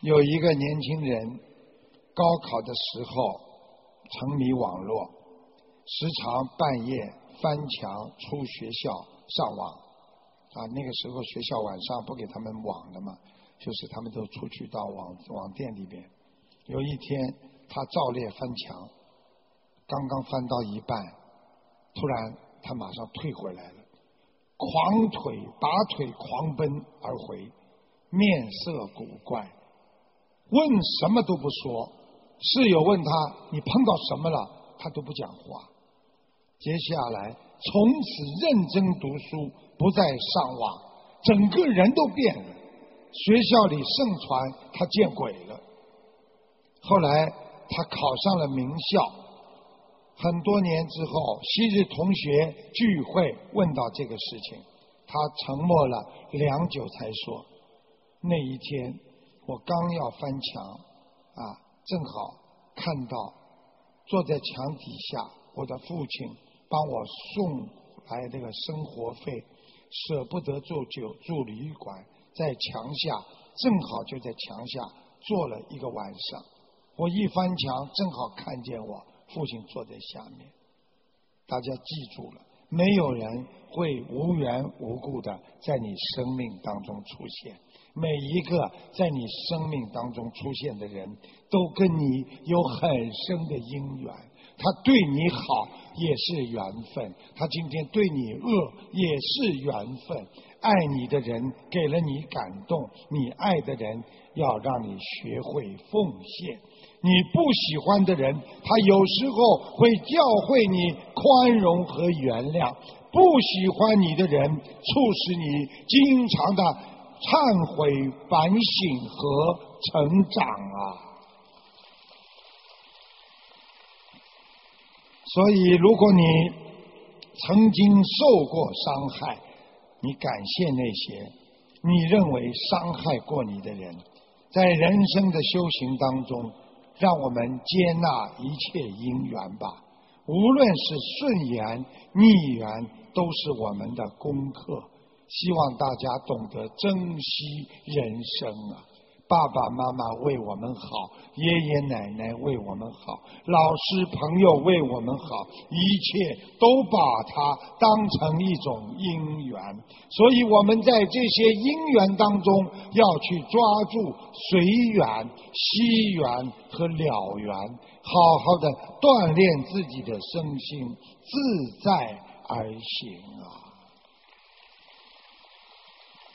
有一个年轻人高考的时候沉迷网络，时常半夜翻墙出学校上网那个时候学校晚上不给他们网了嘛，就是他们都出去到网店里边。有一天他照例翻墙，刚刚翻到一半，突然他马上退回来了，拔腿狂奔而回，面色古怪，问什么都不说。室友问他你碰到什么了，他都不讲话。接下来从此认真读书，不再上网，整个人都变了。学校里盛传他见鬼了。后来他考上了名校，很多年之后，昔日同学聚会问到这个事情，他沉默了良久才说，那一天我刚要翻墙正好看到坐在墙底下我的父亲帮我送来这个生活费，舍不得住旅馆，在墙下，正好就在墙下坐了一个晚上。我一翻墙正好看见我父亲坐在下面。大家记住了，没有人会无缘无故的在你生命当中出现，每一个在你生命当中出现的人都跟你有很深的因缘，他对你好也是缘分，他今天对你恶也是缘分。爱你的人给了你感动，你爱的人要让你学会奉献。你不喜欢的人，他有时候会教会你宽容和原谅。不喜欢你的人，促使你经常的忏悔、反省和成长所以如果你曾经受过伤害，你感谢那些你认为伤害过你的人。在人生的修行当中，让我们接纳一切因缘吧，无论是顺缘逆缘，都是我们的功课。希望大家懂得珍惜人生爸爸妈妈为我们好，爷爷奶奶为我们好，老师朋友为我们好，一切都把它当成一种因缘。所以我们在这些因缘当中要去抓住随缘、惜缘和了缘，好好的锻炼自己的身心，自在而行